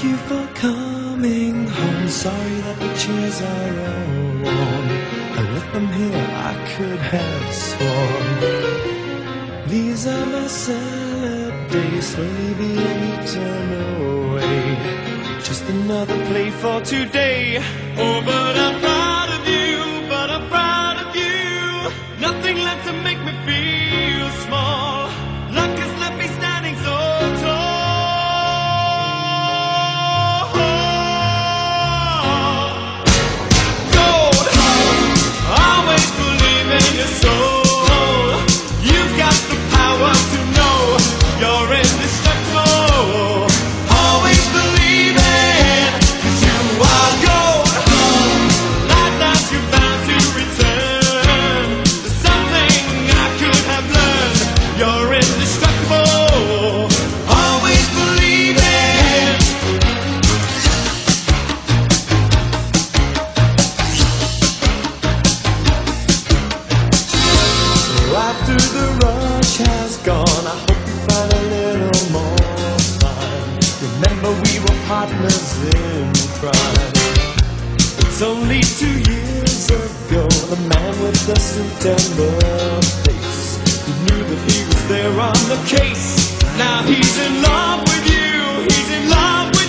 you for coming home. Sorry that the chairs are all worn. I left them here, I could have sworn. These are my salad days, slowly being eaten away. Just another play for today. Oh, but I'm proud of you, but I'm proud of you. Nothing left to make me feel small. Luck has left me standing so tall. Gold, always believe in your soul. You've got the power to know you're indestructible. Always believe it, 'cause you are gold. Life that you're bound to return. There's something I could have learned. You're indestructible. Always believe it. After the rush has gone, I hope you find a little more fun. Remember we were partners in crime. It's only 2 years ago, the man with the suit and the face, who knew that he was there on the case. Now he's in love with you, he's in love with